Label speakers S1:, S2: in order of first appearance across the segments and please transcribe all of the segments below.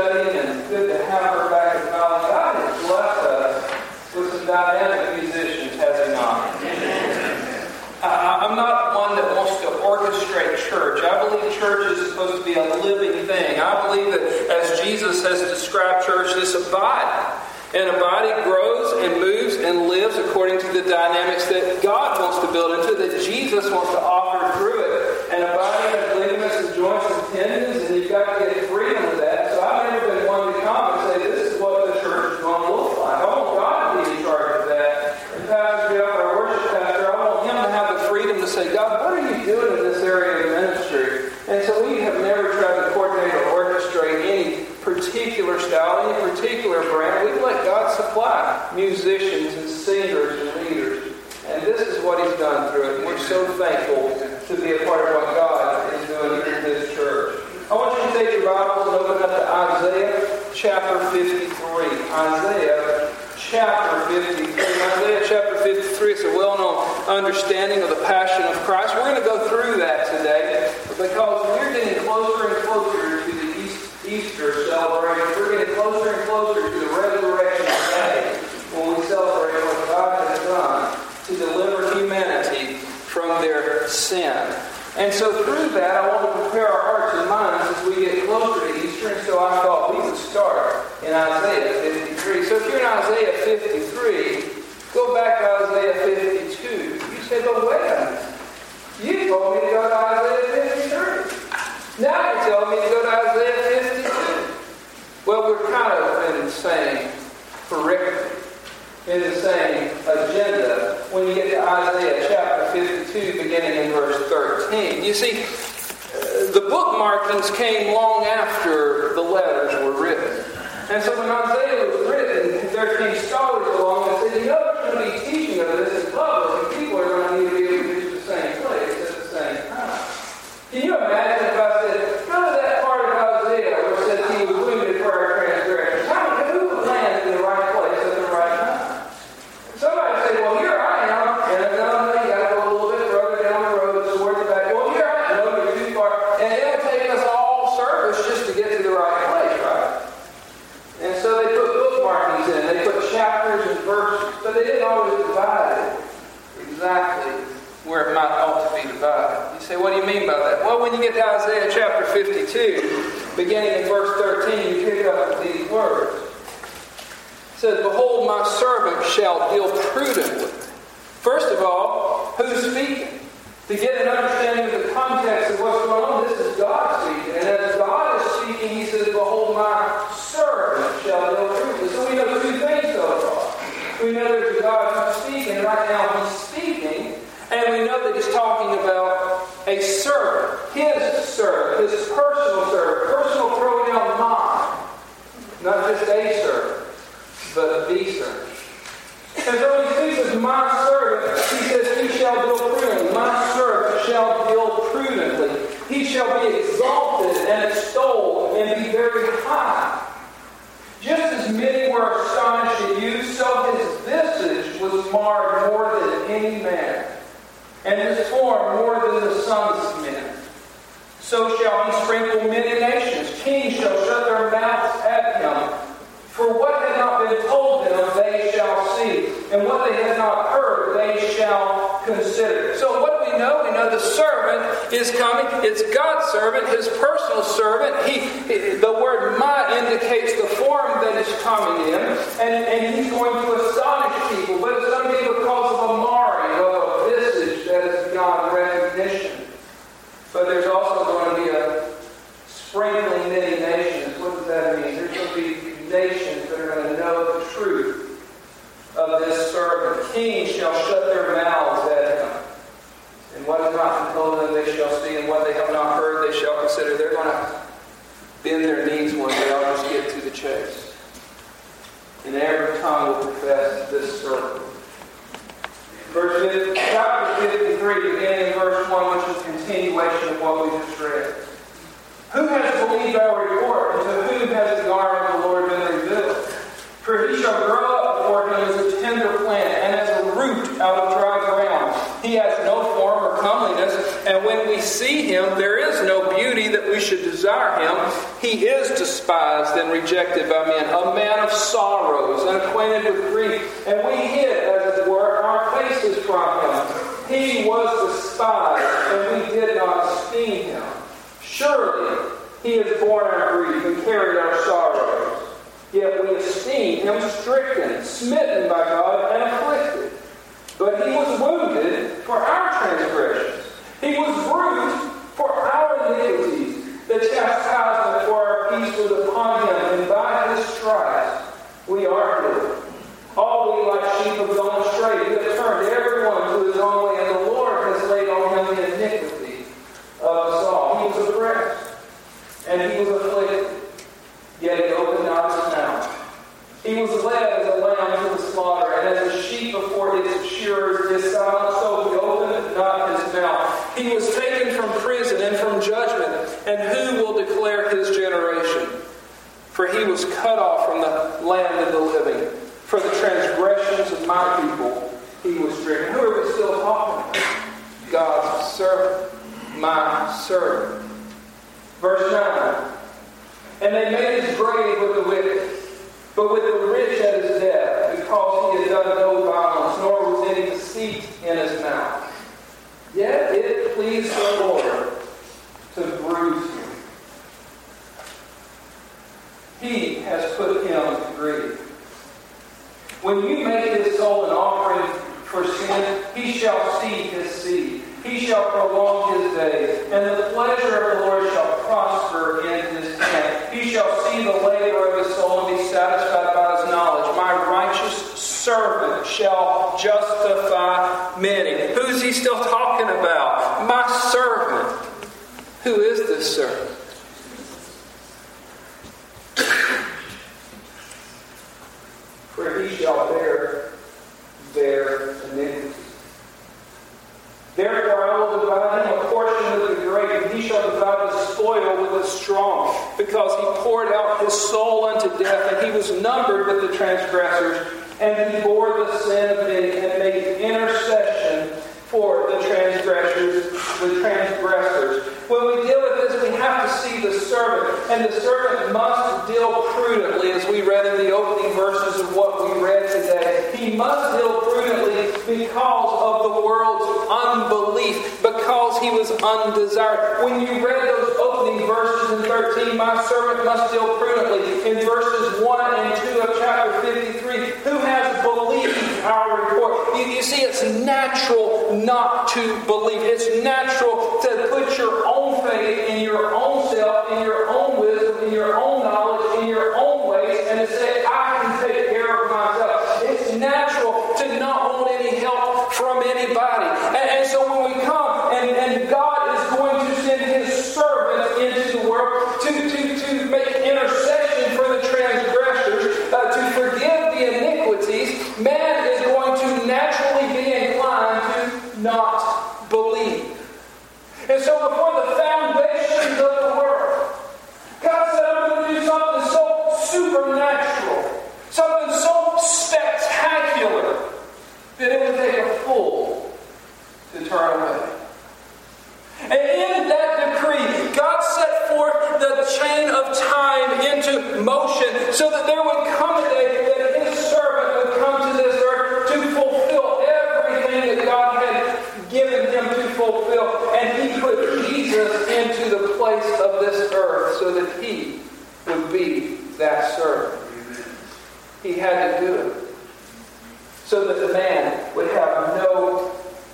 S1: studying, and good to have her back at Valley. God has blessed us with some dynamic musicians, has He not? I'm not one that wants to orchestrate church. I believe church is supposed to be a living thing. I believe that as Jesus has described church, this a body. And a body grows and moves and lives according to the dynamics that God wants to build into, that Jesus wants to offer through it. And a body has ligaments and joints and tendons, and you've got to get freedom of that. So I've never been one to come and say, this is what the church is going to look like. I want God to be in charge of that. And Pastor Jeff, our worship pastor, I want him to have the freedom to say, God, what are you doing in this area of ministry? And so we have never tried to coordinate or orchestrate any particular style, any particular brand. We let God supply musicians and singers and leaders. And this is what He's done through it. And we're so thankful to be a part of what God is doing in this church. I want you to take your Bibles and open up to Isaiah chapter 53. Isaiah chapter 53. Isaiah chapter 53 is a well-known understanding of the passion of Christ. We're going to go through that today because we're getting closer and closer to the Easter celebration. We're getting closer and closer to the resurrection day when we celebrate what God has done to deliver humanity from their sin. And so through that, I want to prepare our hearts and minds as we get closer to Easter. And so I thought we would start in Isaiah 53. So if you're in Isaiah 53, go back to Isaiah 52. You say, but wait a minute. You told me to go to Isaiah 53. Now you're telling me to go to Isaiah 52. Well, we're kind of in the same curriculum, in the same agenda when you get to Isaiah chapter 52, beginning in verse 13. You see, the bookmarkings came long after the letters were written. And so when Isaiah was written, there came scholars along and said, you know, there's going to be teaching of this in public, and people are going to need to be able to reach the same place at the same time. Can you imagine if I said, go to that part of Isaiah where it says He was wounded for our transgressions? Who would land in the right place at the right time? Somebody would say, well, here I am. And no, you got to go a little bit further down the road towards the back. Well, here I am. No, you're too far. And it would take us all service just to get to the right place, right? And so they put bookmarkings in. They put chapters and verses. But they didn't always divide it exactly where it might ought to be divided. You say, what do you mean by that? Well, when you get to Isaiah chapter 52, beginning in verse 13, you pick up these words. It says, behold, my servant shall deal prudently. First of all, who's speaking? To get an understanding of the context of what's going on, this is God speaking. And as God is speaking, He says, behold, my servant shall deal prudently. So we know two things so far. We know there's a God who's speaking. Right now He's speaking. And we know that He's talking about a servant. His personal servant. Personal pronoun mine. Not just a servant, but the servant. And so when He speaks of my servant, He says, He shall deal prudently. My servant shall deal prudently. He shall be exalted and extolled and be very high. Just as many were astonished at you, so His visage was marred more than any man, and His form more than the sons of men. So shall He sprinkle many nations. Kings shall shut their mouths at Him. For what had not been told them, they shall see. And what they had not heard, they shall consider. So what do we know? We know the servant is coming. It's God's servant, His personal servant. The word "my" indicates the form that is coming in. And He's going to astonish people. But it's going to be because of a marring of a visage that is beyond recognition. But there's also going to be a sprinkling many nations. What does that mean? There's going to be nations that are going to know the truth of this servant. Kings shall shut their mouths at Him. And what has not been told them, they shall see. And what they have not heard, they shall consider. They're going to bend their knees one day. I'll just get to the chase. And every tongue will profess this servant. Chapter 53, beginning in verse 1, which is a continuation of what we just read. Who has believed our report, and to whom has the arm of the Lord been revealed? For He shall grow up before Him as a tender plant, and as a root out of dry ground. He has no form or comeliness, and when we see Him, there is no beauty that that we should desire him, he is despised and rejected by men, a man of sorrows, unacquainted with grief, and we hid, as it were, our faces from him. He was despised, and we did not esteem him. Surely he has borne our grief and carried our sorrows. Yet we esteemed him stricken, smitten by God, and afflicted. But he was wounded for our transgressions. He was bruised for our iniquities. The chastisement for our peace was upon him, and by his stripes we are healed. All we like sheep have gone astray. We have turned everyone to his own way, and the Lord has laid on him the iniquity of us all. He was oppressed, and he was afflicted, yet he opened not his mouth. He was led as a lamb to the slaughter, and as a sheep before its shearers is silent, so he opened not his mouth. He was taken from prison and from judgment, and who will declare his generation? For he was cut off from the land of the living. For the transgressions of my people he was stricken. Who are we still talking about? God's servant, my servant. Verse 9. And they made his grave with the wicked, but with the rich at his death, because he had done no violence, nor was any deceit in his mouth. Yet it pleased the Lord to bruise him. He has put him to grief. When you make his soul an offering for sin, he shall see his seed. He shall prolong his days, and the pleasure of the Lord shall prosper in his tent. He shall see the labor of his soul and be satisfied by his knowledge. My righteous servant shall justify many. Who's he still talking about? My servant. Who is this servant? For he shall bear their iniquities. Therefore I will divide him a portion with the great, and he shall divide the spoil with the strong, because he poured out his soul unto death, and he was numbered with the transgressors, and he bore the sin of many, and made intercession for the transgressors. When we deal with this, we have to see the servant, and the servant must deal prudently, as we read in the opening verses of what we read today. He must deal prudently because of the world's unbelief, because he was undesired. When you read those opening verses in 13, my servant must deal prudently. In verses 1 and 2 of chapter 53, who has believed our report? You see, it's natural not to believe. It's natural to put your own faith in your own self, in your own wisdom, in your own knowledge, in your own ways, and to say, I can take care of myself. It's natural to not want any help from anybody. And so when we come, and God is going to send his servant into the world to make intercession for the transgressors, to forgive the iniquities, man is going to naturally be inclined to not believe. And so before the foundations of the world, God said, I'm going to do something so supernatural, something so spectacular, that it would take a fool to turn away. And in that decree, God set forth the chain of time into motion so that there would come a day that his servant would come to this earth to fulfill everything that God had given him to fulfill. And he put Jesus into the place of this earth so that he would be that servant. He had to do it so that the man would have no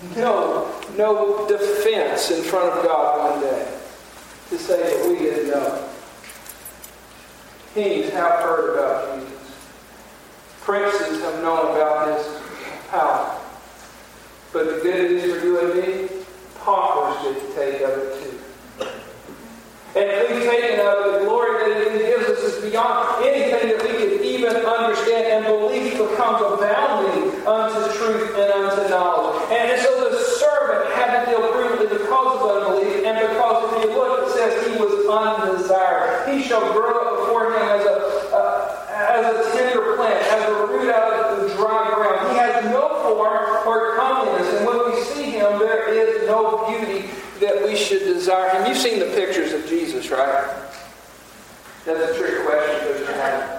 S1: defense in front of God one day to say that we didn't know. Kings have heard about Jesus. Princes have known about his power. But the good news for you and me, paupers get to take of it too. And if we've taken of it, the glory that it gives us is beyond anything that we could even understand, and belief becomes abounding unto truth and unto knowledge. And so the servant had to deal prudently because of unbelief, and because if you look, it says he was undesired. He shall grow up before him as a tender plant, as a root out of the dry ground. He has no form or comeliness, and when we see him, there is no beauty that we should desire Him? You've seen the pictures of Jesus, right? That's a trick question because you haven't.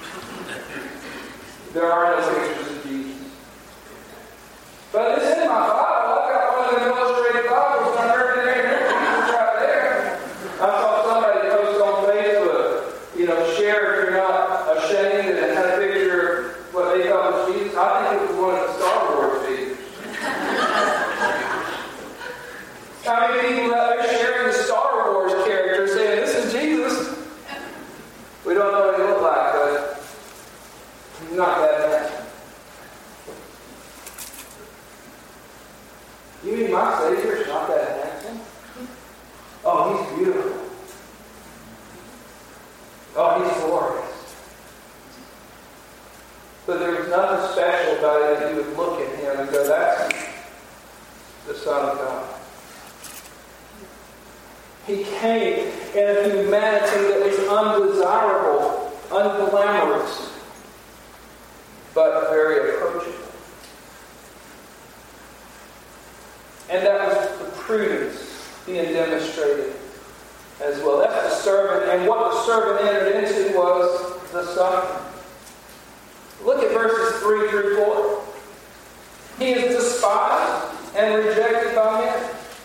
S1: There are no pictures of Jesus. But it's in my Bible. I've got one of them illustrated Bibles and I heard it there. Jesus right there. I saw somebody post on Facebook, share if you're not ashamed, and had a picture of what they thought was Jesus. I think it was one of the Star Wars figures. How many people out there sharing the Star Wars character saying, this is Jesus? We don't know what he looked like, but he's not that bad. You mean my Savior is not that handsome? Oh, he's beautiful. Oh, he's glorious. But there was nothing special about it that you would look at him and go, that's the Son of God. He came in a humanity that was undesirable, unglamorous, but very approachable. And that was the prudence being demonstrated as well. That's the servant. And what the servant entered into was the suffering. Look at verses 3 through 4. He is despised and rejected by men.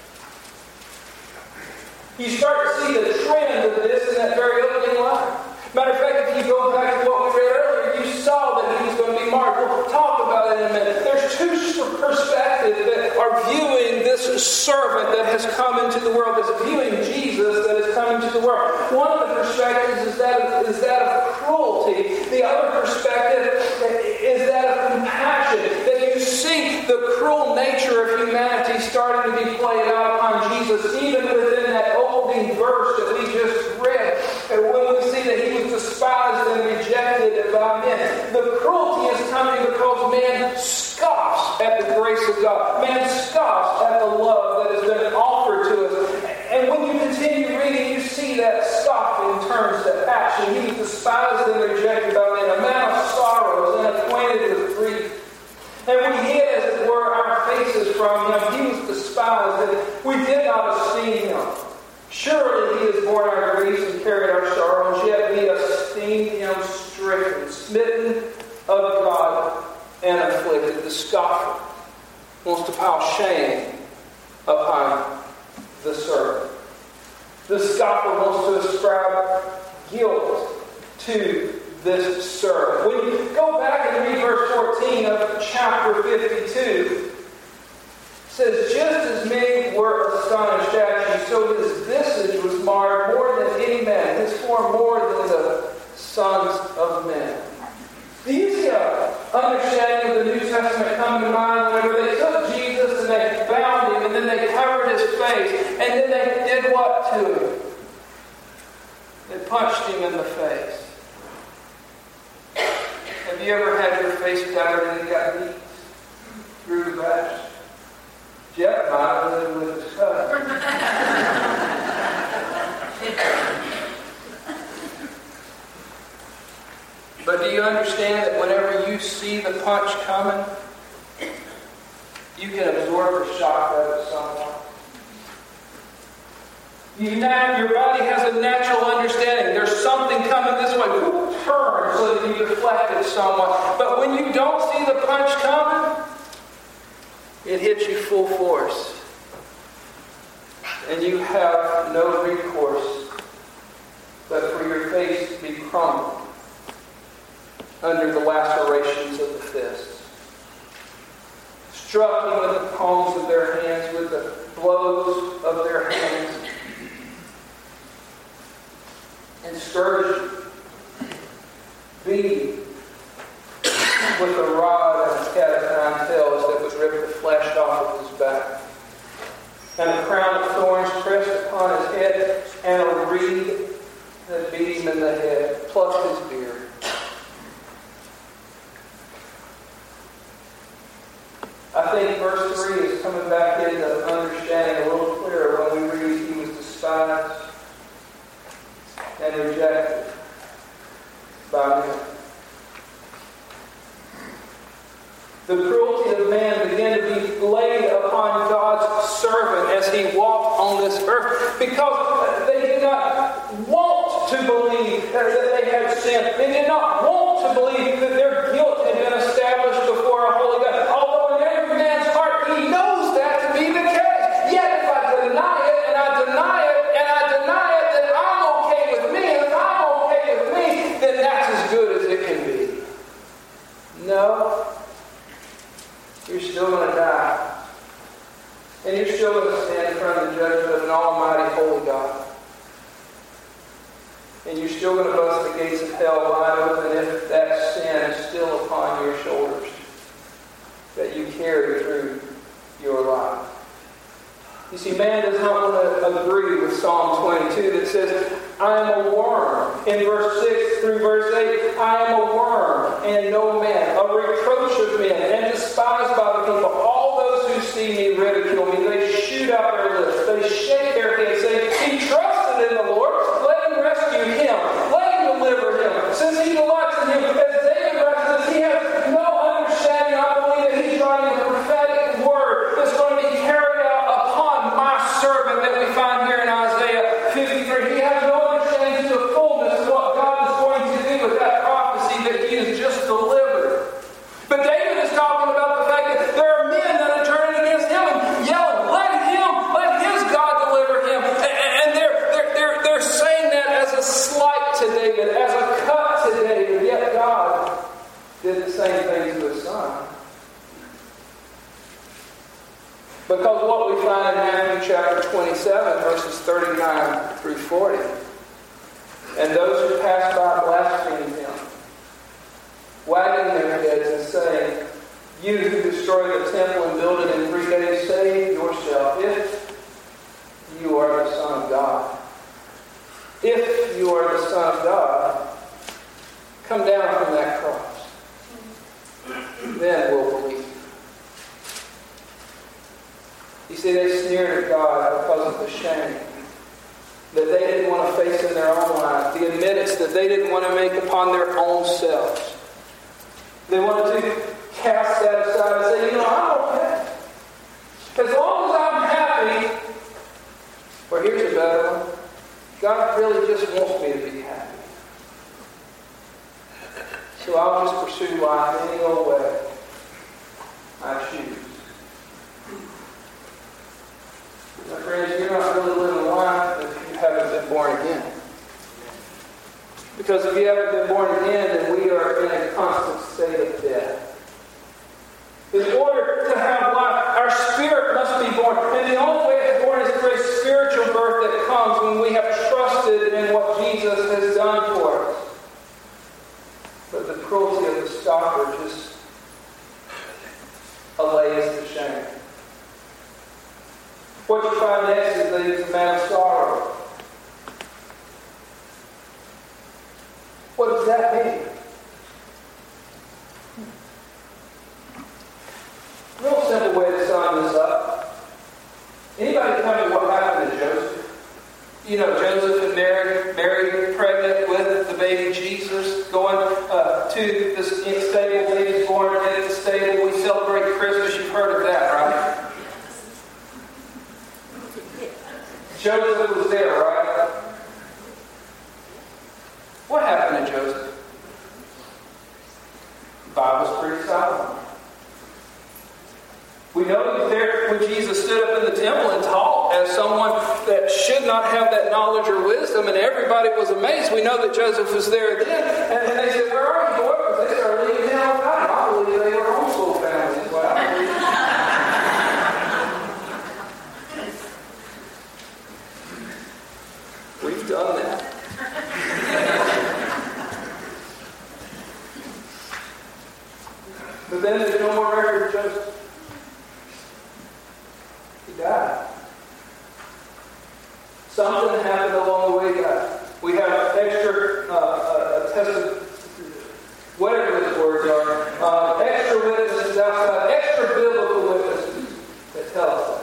S1: You start to see the trend of this in that very opening line. Matter of fact, if you go back to what we read earlier, you saw that he was going to be marked. We'll talk about it in a minute. There's two perspectives that are viewing this servant that has come into the world, that's viewing Jesus that has come into the world. One of the perspectives is that of cruelty. The other perspective is that of compassion. That you see the cruel nature of humanity starting to be played out upon Jesus, even within that opening verse that we just read. And when we see that he was despised and rejected by men, the cruelty is coming because man scoffs at the grace of God. Man scoffs at the love that has been offered to us. And when you continue reading, you see that scoffing turns to action. He was despised and rejected by men, a man of sorrows and acquainted with grief. And we hid, as it were, our faces from him. He was despised, and we did not esteem him. Surely he has borne our griefs and carried our sorrows, yet we esteemed him stricken, smitten of God, and afflicted. The scoffer wants to pile shame upon the servant. The scoffer wants to ascribe guilt to this servant. When you go back and read verse 14 of chapter 52, it says, just as many were astonished at you, so his visage was marred more than any man, his form more than the sons of men. Do you see an understanding of the New Testament come to mind whenever they took Jesus and they bound him and then they covered his face and then they did what to him? They punched him in the face. Have you ever had your face covered and it got beat through the back? Jeff might have lived with his cousin. But do you understand that whenever you see the punch coming, you can absorb the shock of it somewhat? Your body has a natural understanding. There's something coming this way. Turn so that you deflect it somewhat. But when you don't see the punch coming, it hits you full force. And you have no recourse but for your face to be crumbled under the lacerations of the fists. Struck them with the palms of their hands, with the blows of their hands. And scourged, beaten with a rod and a cat of nine tails that would rip the flesh off of his back. And a crown of thorns pressed upon his head, and a reed that beat him in the head, plus his beard. I think verse 3 is coming back into understanding a little clearer when we read he was despised and rejected by men. The cruelty of man began to be laid upon God's servant as he walked on on this earth because they did not want to believe that they had sinned. They did not want to believe that their guilt had been established before a holy God. Although in every man's heart he knows that to be the case. Yet if I deny it and I deny it and I deny it, then I'm okay with me. And if I'm okay with me, then that's as good as it can be. No. You're still going to die. And you're still going to stand in front of the judgment of an almighty holy God. And you're still going to bust the gates of hell wide open if that sin is still upon your shoulders that you carry through your life. You see, man does not want to agree with Psalm 22 that says, I am a worm. In verse 6 through verse 8, I am a worm and no man, a reproach of men and despised by the people. All those who see me ridicule me. They shoot out their lips. They shake their heads, saying, he trusted in the Lord. Let him rescue him. Let him deliver him. Since he delights in him, as David writes, he has no understanding. I believe that he's writing a prophetic word that's going to be carried out upon my servant that we find here in Isaiah 53. He has no understanding to the fullness of what God is going to do with that prophecy that he has just delivered. But David is talking about the fact that there are men that are turning against him and yelling, let his God deliver him. And they're saying that as a slight to David, as a cut to David. Yet God did the same thing to his son. Because what we find in Matthew chapter 27, verses 39 through 40, and those who pass by blasphemed him, wagging their heads and saying, you who destroy the temple and build it in 3 days, save yourself if you are the Son of God. If you are the Son of God, come down from that cross. Then we'll believe. You see, they sneered at God because of the shame that they didn't want to face in their own lives, the admittance that they didn't want to make upon their own selves. They wanted to cast that aside and say, I'm okay. As long as I'm happy, or here's a better one, God really just wants me to be happy. So I'll just pursue life any old way I choose. My friends, you're not really living life if you haven't been born again. Because if you haven't been born again, then we are in a constant state of death. In order to have life, our spirit must be born. And the only way it's born is through a spiritual birth that comes when we have trusted in what Jesus has done for us. But the cruelty of the scoffer just allays the shame. What you find next is that he's a man of sorrow. What does that mean? Real simple way to sum this up. Anybody tell me what happened to Joseph? You know, Joseph and Mary pregnant with the baby Jesus, going to the stable. Baby's born at the stable. We celebrate Christmas. You've heard of that, right? Joseph was there, right? What happened to Joseph? The Bible's pretty silent. We know he was there when Jesus stood up in the temple and taught as someone that should not have that knowledge or wisdom, and everybody was amazed. We know that Joseph was there then. And they said, where are you, boy? Because they started leaving him all the time. I believe they were homeschool families. Well, I believe. We've done that. But then there's no more record of Joseph. He died. Something happened along the way, guys. We have extra attested, whatever those words are, extra witnesses outside, extra biblical witnesses that tell us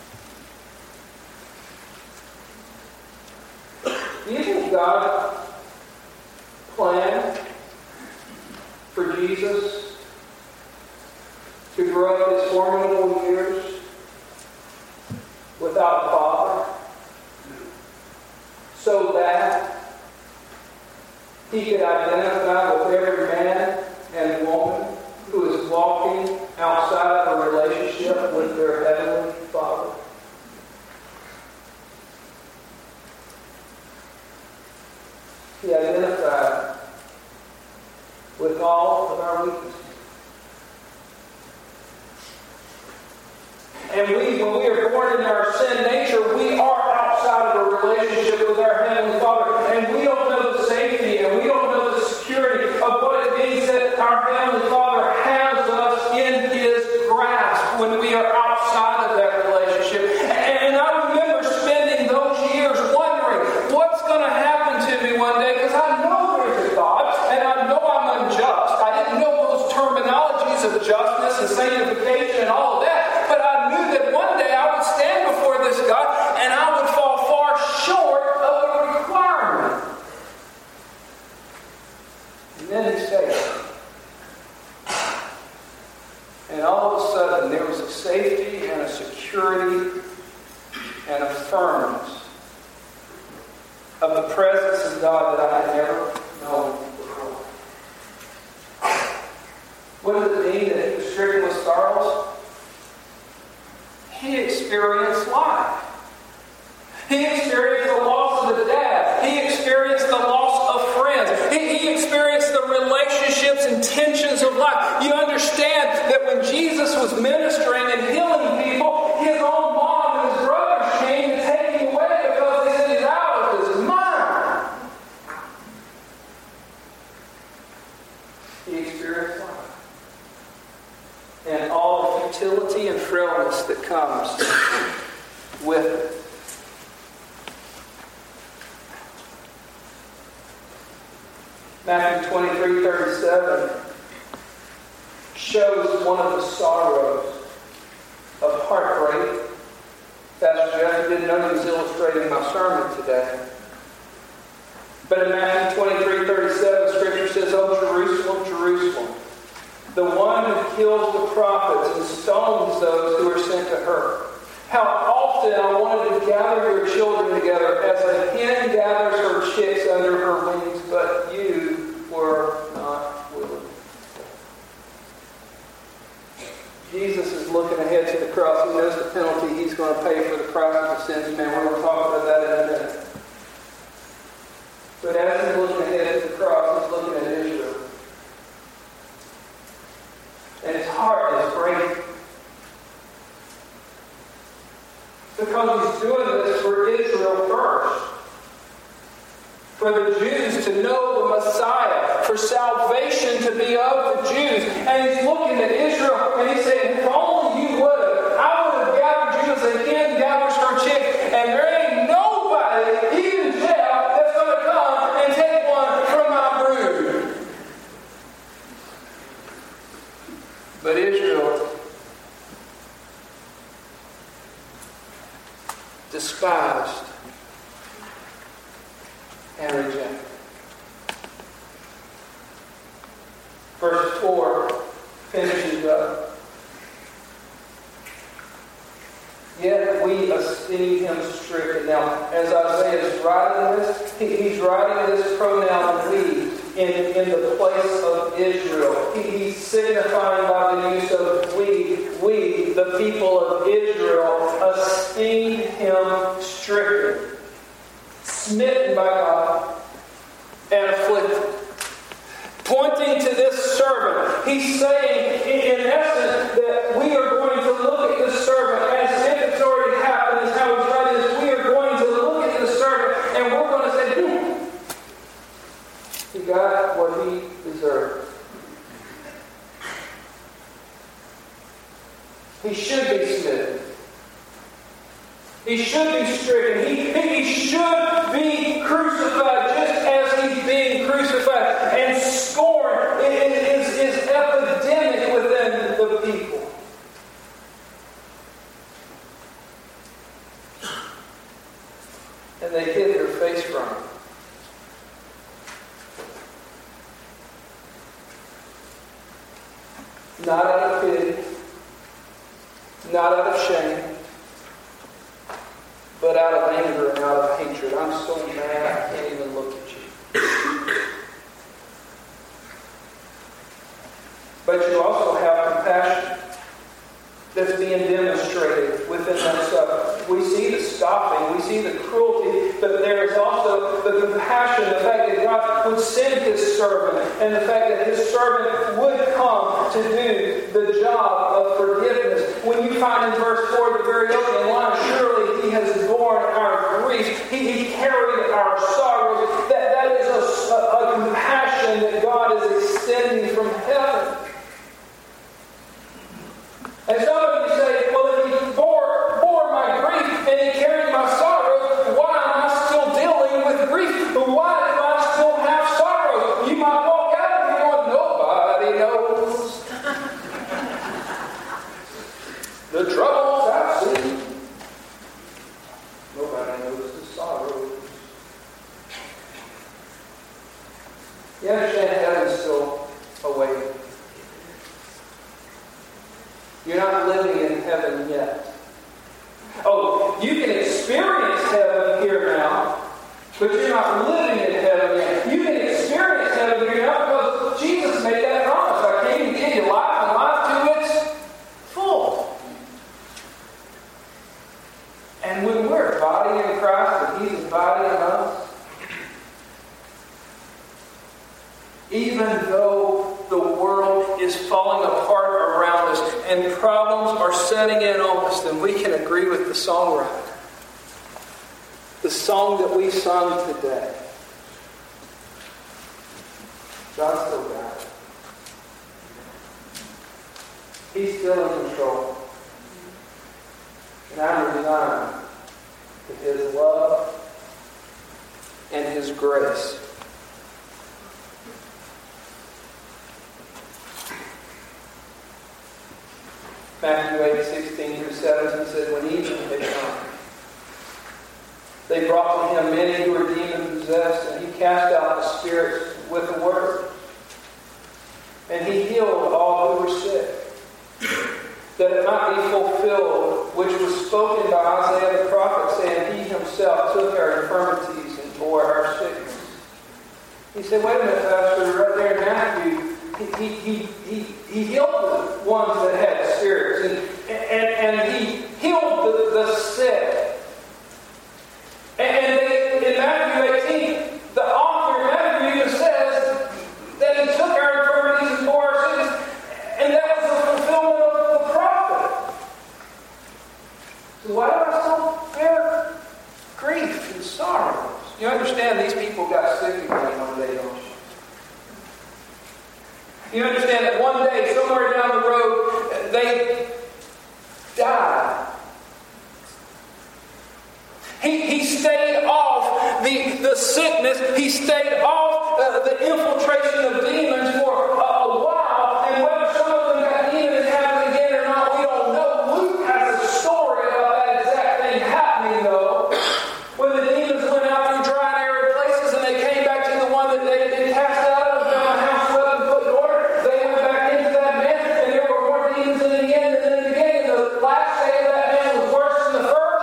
S1: that. Do you think God planned for Jesus to grow up his formidable years without a father? identify with every man and woman who is walking outside of a relationship with their Heavenly Father. He identified with all of our weaknesses. And when we are born in our sin nature, we are outside of a relationship with our Heavenly Father. And we don't know the safety and we don't know the security of what it means that our Heavenly Father has us in His grasp when we are outside of that relationship. And I remember spending those years wondering, what's going to happen to me one day? Because I know there's a God, and I know I'm unjust. I didn't know those terminologies of justice and sanctification and all of that. But I knew that one day I would stand before this God and I would fall far short of the requirement. And then He saved. And all of a sudden there was a safety and a security and a firmness of the presence of God that I had never known before. What does it mean that He was stricken with sorrows? He experienced life. He experienced the loss of the dad. He experienced the loss of friends. He experienced the relationships and tensions of life. You understand that when Jesus was ministering and healing people, His own mom and His brothers came to take Him away because they said He's out of His mind. He experienced life. And all the futility and frailness that comes with it. Matthew 23:37 shows one of the sorrows of heartbreak. Pastor Jeff didn't know he was illustrating my sermon today. But in Matthew 23:37, Scripture says, "O Jerusalem, Jerusalem, the one who kills the prophets and stones those who are sent to her. How often I wanted to gather your children together as a hen gathers her chicks under her wings, but you were not willing." Jesus is looking ahead to the cross. He knows the penalty He's going to pay for the price of the sins of man. We're going to talk about that in a minute. But as He's looking ahead to the cross, He's looking at Israel. And His heart is breaking. Because He's doing this for Israel first. For the Jews to know the Messiah. For salvation to be of the Jews. And He's looking at Israel and He's saying, if only you would have, I would have gathered you as a hen gathers her chick. And there ain't nobody, even Jeff, that's going to come and take one from my brood. But Israel despised and rejected. Verse 4 finishes up. Yet we esteem Him stricken. Now, as Isaiah is writing this, he's writing this pronoun we in the place of Israel. He's signifying by the use of we, the people of Israel, esteem Him stricken, smitten by God, and afflicted. Pointing to this servant, he's saying, in essence, that we are going to look at this servant as if it's already happened, is how he's writing this. We are going to look at this servant, and we're going to say, he got what he deserved. He should be smitten. He should be stricken. He should be crucified just as He's being crucified. And scorn is epidemic within the people. And they hid their face from Him. Not out of pity, not out of shame, but out of anger and out of hatred. I'm so mad I can't even look at you. But you also have compassion that's being demonstrated within that suffering. We see the scoffing, we see the cruelty, but there is also the compassion, the fact that God would send His servant, and the fact that His servant would come to do the job of forgiveness. When you find in verse 4, the very opening line, surely He has borne our griefs, He carried our sorrows. That is a compassion that God is extending from heaven. And some of you say, well, if He bore my grief and He carried my sorrow, why am I still dealing with grief? Why do I still have sorrow? You might walk out of here going, nobody knows the troubles I've seen. Nobody knows the sorrows. You understand, heaven's still awaiting. You're not living in heaven yet. Oh, you can experience heaven here now, but you're not living in heaven yet. You can experience heaven here now because Jesus made that promise. I came to give you life and life to its full. And when we're a body in Christ and He's a body in us, even though the world is falling apart around us and problems are setting in on us, then we can agree with the songwriter. The song that we sung today. God's still got it. He's still in control. And I'm resigned to His love and His grace. Matthew 8:16-17 said, when evening had come, they brought to Him many who were demon-possessed, and He cast out the spirits with a word. And He healed all who were sick, that it might be fulfilled, which was spoken by Isaiah the prophet, saying, He Himself took our infirmities and bore our sickness. He said, wait a minute, Pastor, right there in Matthew, He healed the ones that had spirits, and He healed the sick. And in Matthew 18, the author of Matthew even says that He took our infirmities and bore our sickness, and that was the fulfillment of the prophet. So why do I still bear grief and sorrows? You understand these people got sick again one day, don't you? You understand that one day, somewhere down the road, they died. He stayed off the sickness. He stayed off the infiltration of demons for a while. And whether some of them got demons happening again or not, we don't know. Luke has a story about that exact thing happening, though. When the demons went out through dry and arid places and they came back to the one that they did cast out of, found the house swept and put in order, they went back into that man, and there were more demons in the end than in the beginning. The last day of that man was worse than the first.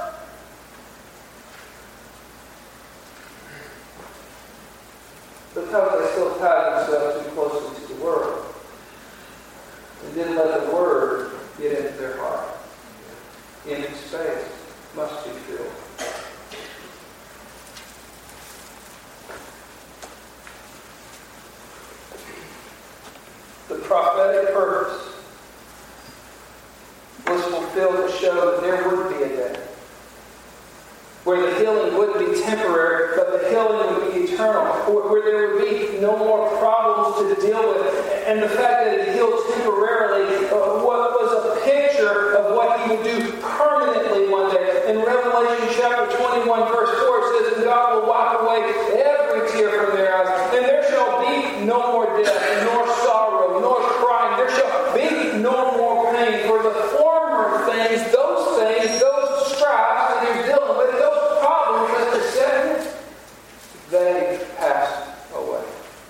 S1: Because they still tied themselves too closely to the Word and didn't let the Word get into their heart. Empty space must be filled. The prophetic purpose was fulfilled to show that there would be a day where the healing wouldn't be temporary, but the healing would be eternal, where there would be no more problems to deal with. And the fact that it healed temporarily was a picture of what He would do permanently one day. In Revelation chapter 21, verse 4, it says, and God will wipe away every tear from their eyes, and there shall be no more death, nor sorrow, nor crying. There shall be no more pain, for the former things, those stripes that you're dealing with, those problems that you're setting, they passed away.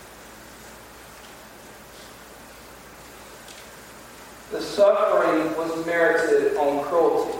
S1: The suffering was merited on cruelty,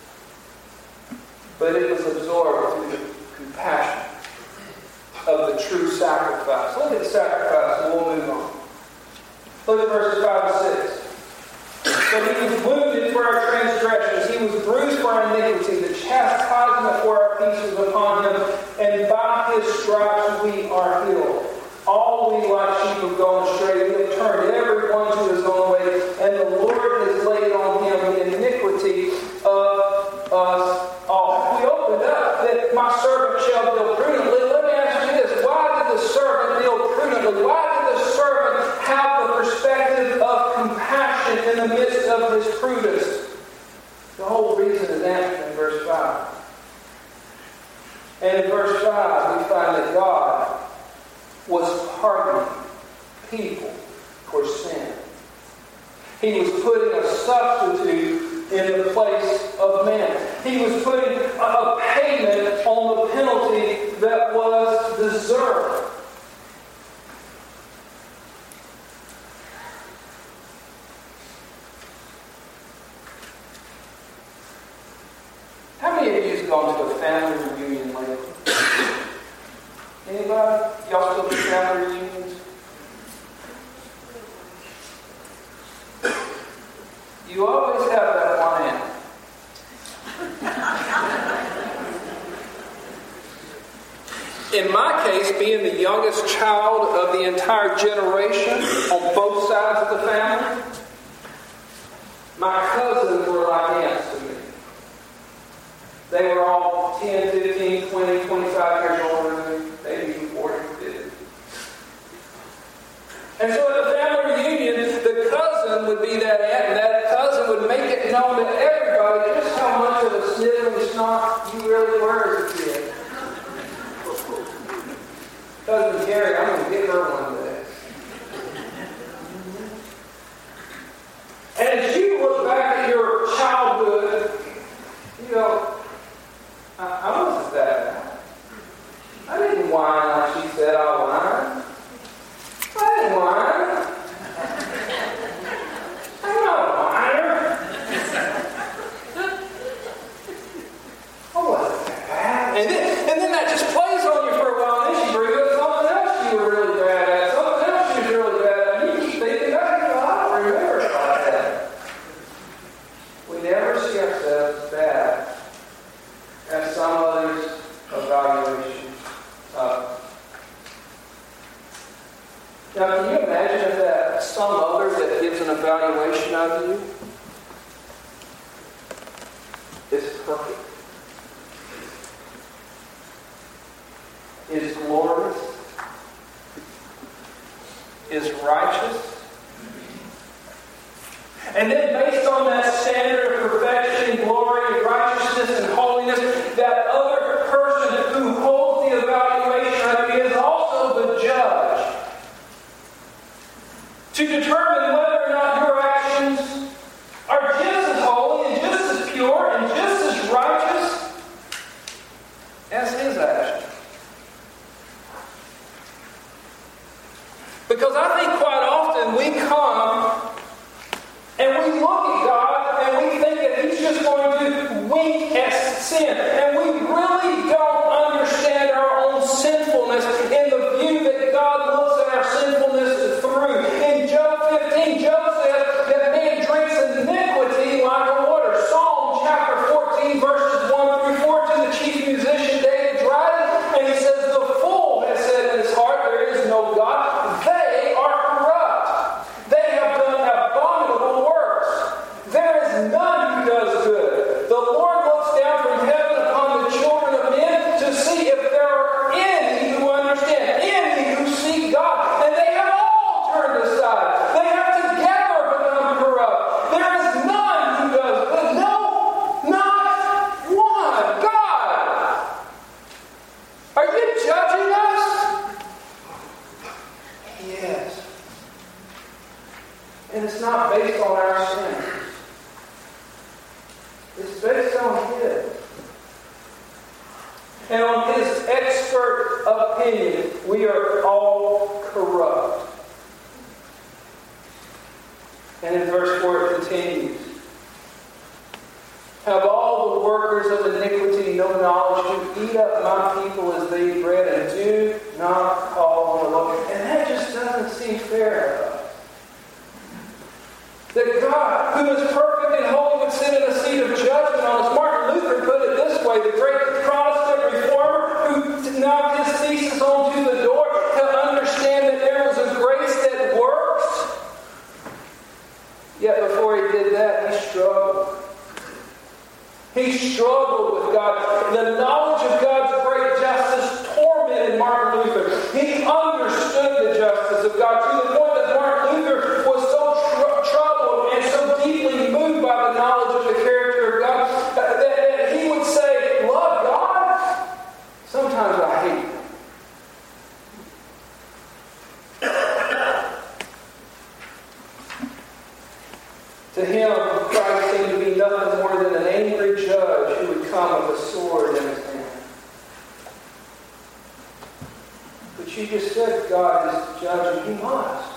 S1: but it was absorbed through the compassion of the true sacrifice. Look at the sacrifice and we'll move on. Look at verses 5 and 6. But he was wounded for our transgressions. He was bruised for our iniquity. The chastisement for our peace was upon him. And by his stripes we are healed. All we like sheep have gone astray. We have turned every one to his own way. And the Lord has laid on him the iniquity of us all. We opened up that my servant shall deal prudently. Let me ask you this. Why did the servant deal prudently? Why did the servant have the perspective of compassion in the midst of his prudence? The whole reason is answered in verse 5. And in verse 5 we find that God was pardoning people for sin. He was putting a substitute in the place of man. He was putting a payment on the penalty that was deserved. How many of you have gone to a family reunion lately? Anybody? Y'all still do family reunions? You always have that one end. In my case, being the youngest child of the entire generation on both sides of the family, my cousins were like aunts to me. They were all 10, 15, 20, 25 years older than me, maybe even 40, 50. And so at the family reunion, the cousin would be that aunt, and that cousin would make it known to everybody just how much of a sniveling snot you really were as a kid. Cousin Gary, I'm going to get her one day. And as you look back at your childhood, you go, I wasn't that bad. I didn't whine like she said I'll whine. I didn't whine. I'm not a whiner. I wasn't that bad. And then that just plays on you for a while, and then she brings up something else you were really bad at, something else she was really bad at, and you keep thinking, I don't remember about that. We never see ourselves as bad as some others' evaluation of. Now, can you imagine if that some other that gives an evaluation of you is perfect, is glorious, is righteous, and then based on that standard of perfection, glory, righteousness, and holiness, that other person who holds the evaluation of you is also the judge to determine whether or not your actions are just as holy and just as pure and just as righteous as his actions. Because I think quite often we come and we look at God and we think that He's just going to wink at sin. And we really don't understand our own sinfulness in the view that God looks at our sinfulness through. In Job 15, Job says that man drinks iniquity like water. Psalm chapter 14, verses 1 through 14, the chief musician David writes, and he says, the fool has said in his heart, there is no God. They are corrupt. They have done abominable works. There is none who does good. The Lord looks down from heaven upon the children of men to see if there are any who understand, any who seek God. And they have all turned aside. They have together become corrupt. There is none who does good. No, not one. God, are you judging us? Yes. And it's not based on our sin. It's based on His. And on His expert opinion, we are all corrupt. And in verse 4 it continues. Have all the workers of iniquity no knowledge to eat up my people as they eat bread and do not call on the Lord. And that just doesn't seem fair to us. God who is perfect and holy would sit in a seat of judgment on us. Martin Luther put it this way, the great Protestant reformer who knocked his thesis onto the door to understand that there was a grace that works. Yet before he did that, he struggled. He struggled with God. The knowledge of God's great justice tormented Martin Luther. He understood the justice of God to the point that Martin Luther was so troubled and so deeply moved by the knowledge of the character of God that he would say, love God? Sometimes I hate him. To him, Christ seemed to be nothing more than an angry judge who would come with a sword in his hand. But you just said God is the judge, and He must.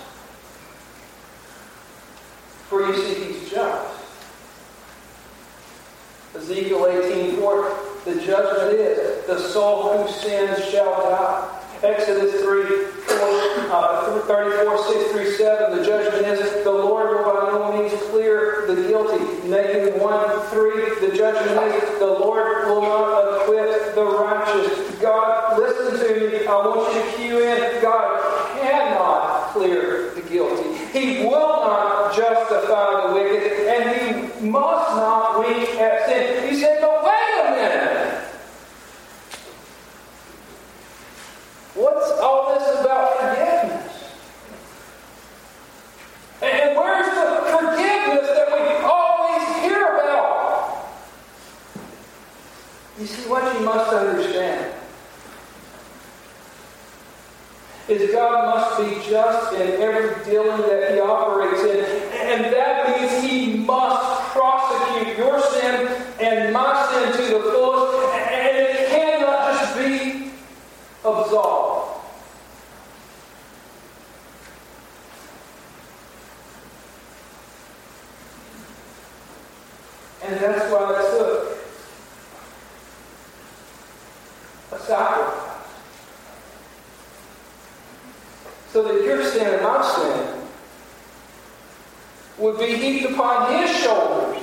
S1: For you see, He's just. Ezekiel 18:4, the judgment is, the soul who sins shall die. Exodus 34:6-7, the judgment is, the Lord will by no means clear the guilty. Nahum 1:3, the judgment is, the Lord will not acquit the righteous. God, listen to me. I want you to cue in. God cannot clear the guilty. He will not justify the wicked, and He must not wink at sin. He said, but wait a minute. What's all this about forgiveness? And where's the forgiveness that we always hear about? You see, what you must understand is God must be just in every dealing that He operates in. And that means He must prosecute your sin and my sin to the fullest. And it cannot just be absolved. And that's why it took a sacrifice. So that your sin and my sin would be heaped upon His shoulders.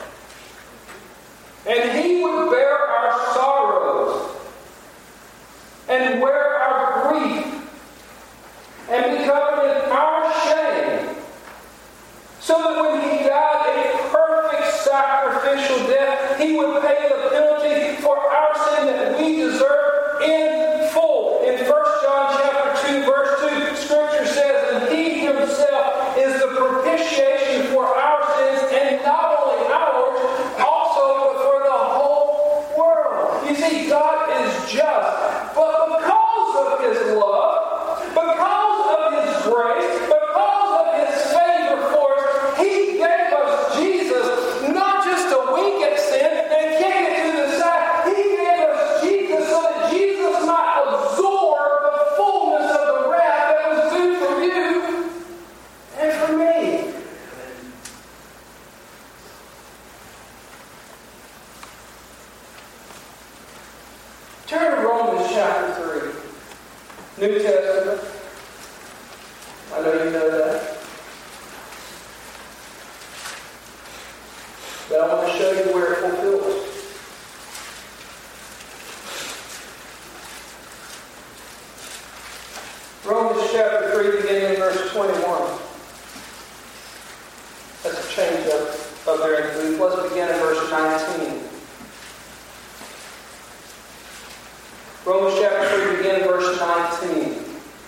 S1: And He would bear our sorrows and wear our grief and be covered in our shame. So that when He died a perfect sacrificial death, He would pay the penalty for our sin that we deserve in full. In 1 John chapter 2, verse 2, Scripture says, and He Himself is the propitiation for our sins, and not only ours, also but for the whole world. You see, God is just, but because of His love, because of His grace, because of His favor for us, He gave us Jesus, not just to wink at sin and kick it to the side. He gave us Jesus so that Jesus might absorb the fullness of the wrath that was due for you and for me. Turn to Romans chapter 3, New Testament. I know you know that. But I want to show you where it fulfills. Romans chapter 3, beginning in verse 21. That's a change up there in Luke. Let's begin in verse 19. Romans chapter 3, begin in verse 19.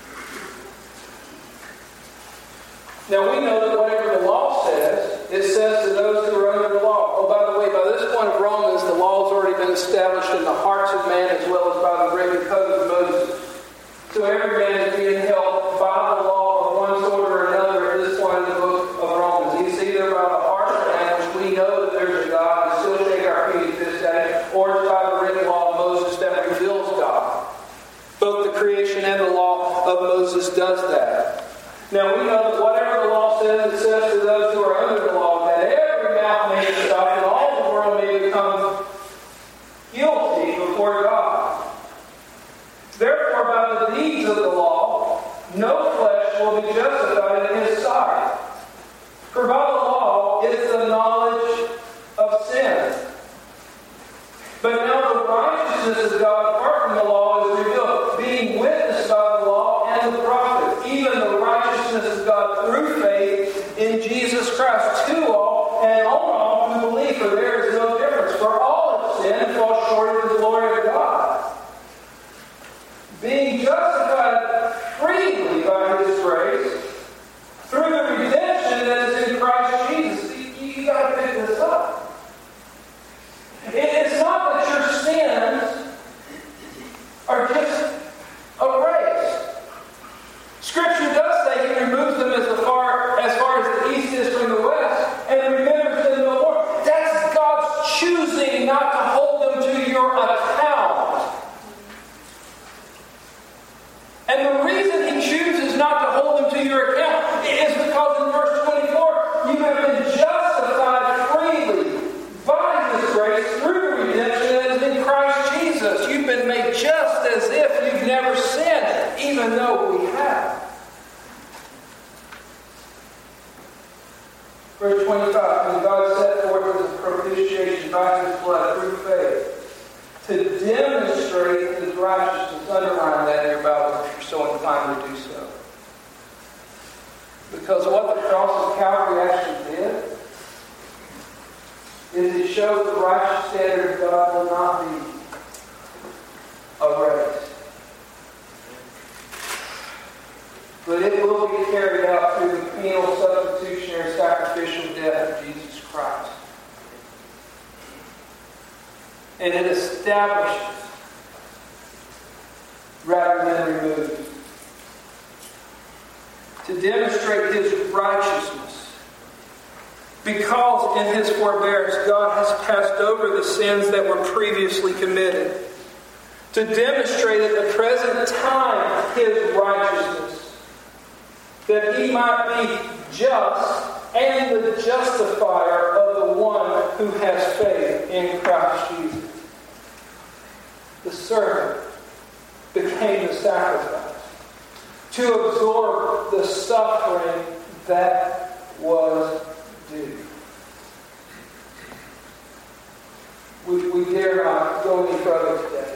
S1: Now we know that whatever the law says, it says to those who are under the law. Oh, by the way, by this point of Romans, the law has already been established in the hearts of man as well as by the written code of Moses. So every man is being held by the law of one sort or another at this point in the book of Romans. It's either by the heart of man, which we know that there's a God and still shake our feet at this day, or it's by the written law of Moses that reveals God. Both the creation and the law of Moses does that. Now we know that whatever the law says, it says to those who are under the law, that every mouth may be stopped and all the world may become guilty before God. Therefore, by the deeds of the law, no flesh will be justified in His sight. For by the law is the righteousness of God apart from the law is revealed, being witnessed by the law and the prophets, even the righteousness of God through faith in Jesus Christ, to all and on all who believe, for there is no difference. For all have sinned and fall short of the glory of God. Being justified freely by His grace, through the redemption that is in Christ Jesus. You got to pick this up. It's not that your sins are just erased. Scripture does say He removes them as far as the east is from the west and remembers them no more. That's God's choosing not to hold them to your account. And the reason He chooses not to hold them to your account is because in verse 24, you have been justified freely by His grace through the redemption that is in Christ Jesus. You've been made just as if you've never sinned, even though we have. Verse 25, and God set forth as a propitiation by His blood through faith to demonstrate His righteousness. Underline that in your Bible if you're so inclined to do so. Because what the cross of Calvary actually did is it showed the righteous standard of God will not be erased. But it will be carried out through the penal, substitutionary, sacrificial death of Jesus Christ. And it establishes rather than removes. To demonstrate His righteousness. Because in His forbearance, God has passed over the sins that were previously committed. To demonstrate at the present time His righteousness. That He might be just and the justifier of the one who has faith in Christ Jesus. The servant became the sacrifice to absorb the suffering that was due. We dare not go any further today.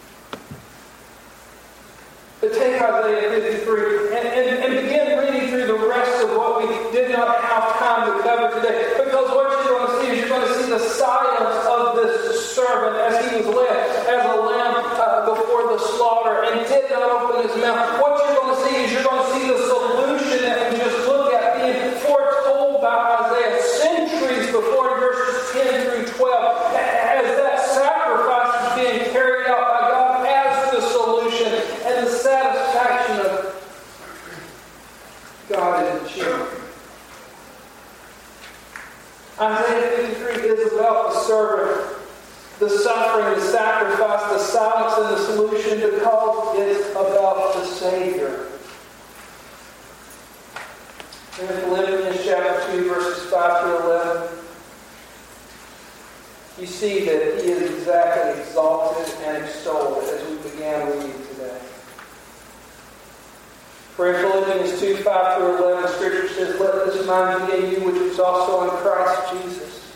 S1: But take Isaiah 53 and begin reading through the rest of what we did not have time to cover today. Because what you're going to see is you're going to see the silence of this servant as he was led as a lamb before the slaughter and did not open his mouth. What you're going to see is you're going to see the solution that we just looked at being foretold by Isaiah centuries before in verses 10 through 12. As that sacrifice is being carried out by God as the solution and the satisfaction of God in the children. Isaiah 53 is about the servant, the suffering, the sacrifice, the silence, and the solution because it's about the Savior. In Philippians chapter 2, verses 5 through 11, you see that He is exactly exalted and extolled as we began reading today. For in Philippians 2, 5 through 11, Scripture says, "Let this mind be in you which was also in Christ Jesus,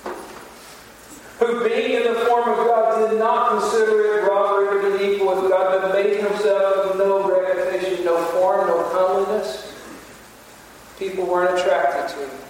S1: who being in the form of God did not consider it robbery to be equal with God, but made Himself of no reputation, no form, no comeliness." People weren't attracted to Him.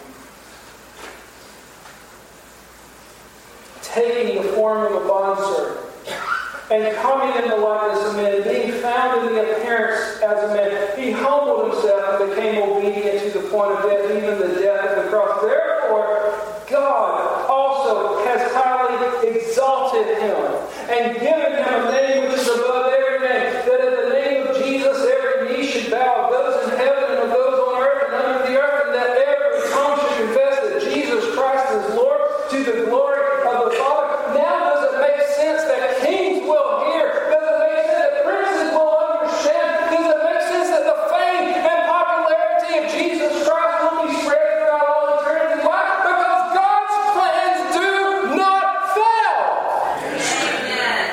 S1: Taking the form of a bondservant, and coming in the likeness of men, being found in the appearance as a man, He humbled Himself and became obedient to the point of death, even the death of the cross. Therefore, God also has highly exalted Him and given Him a name which is above every name, that at the name of Jesus every knee should bow, of those in heaven and of those on earth and under the earth, and that every tongue should confess that Jesus Christ is Lord, to the glory of the Father. Now does it make sense that kings will hear? Does it make sense that princes will understand? Does it make sense that the fame and popularity of Jesus Christ will be spread throughout all eternity? Why? Because God's plans do not fail. Amen.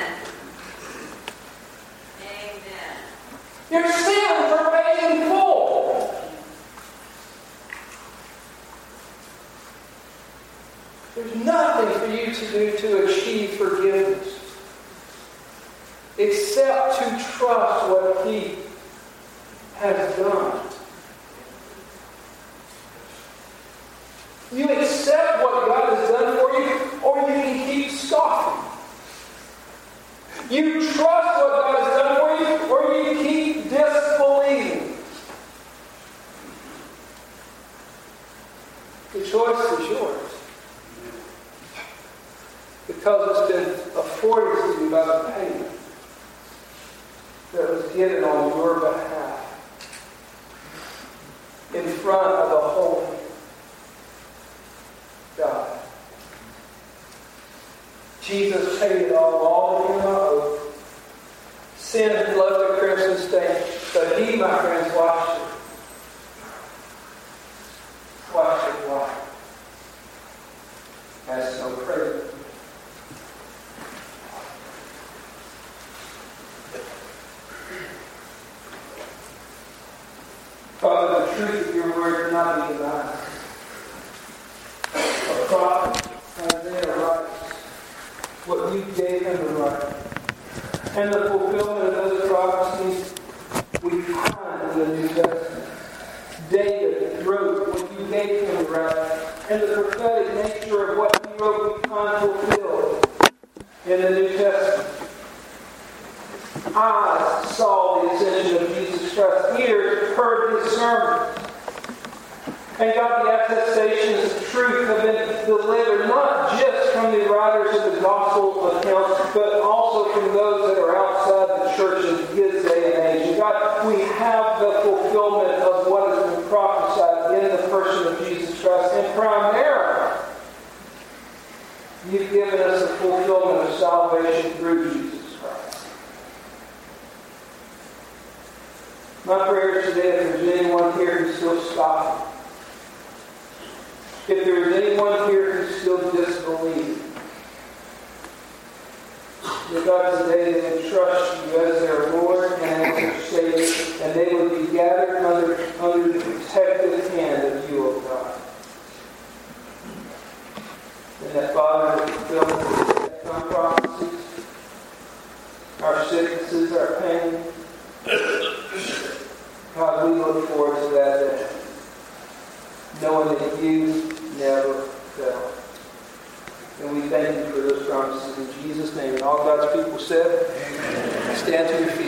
S1: Amen. Your sins are paid in full. There's nothing for you to do to achieve forgiveness. except to trust what He has done. You accept what God has done for you, or you can keep scoffing. You trust what God has done for you, or you keep disbelieving. The choice is yours. Because it's been afforded to you by the payment that was given on your behalf in front of the holy God. Jesus paid it all in our oath. Sin had left a crimson stain, but He, my friends, washed it. Washed it white as snow. Praise Him. Father, the truth of your word cannot be denied. A prophet, Isaiah writes what you gave him to write. And the fulfillment of those prophecies we find in the New Testament. David wrote what you gave him to write. And the prophetic nature of what he wrote we find fulfilled in the New Testament. Eyes saw the ascension of Jesus Christ. Ears heard His sermon. And God, the attestations of truth have been delivered not just from the writers of the gospel accounts, but also from those that are outside the church in His day and age. And God, we have the fulfillment of what has been prophesied in the person of Jesus Christ. And primarily, You've given us the fulfillment of salvation through Jesus. My prayer today, if there's anyone here who's still scoffing, if there is anyone here who's still disbelieving, that God today they would trust You as their Lord and as their Savior, and they would be gathered under the protective hand of You, O God. And that, Father, the fulfillment of our prophecies, our sicknesses, our pain, God, we look forward to that day, knowing that You never fail. And we thank You for those promises in Jesus' name. And all God's people said, Amen. Stand to your feet.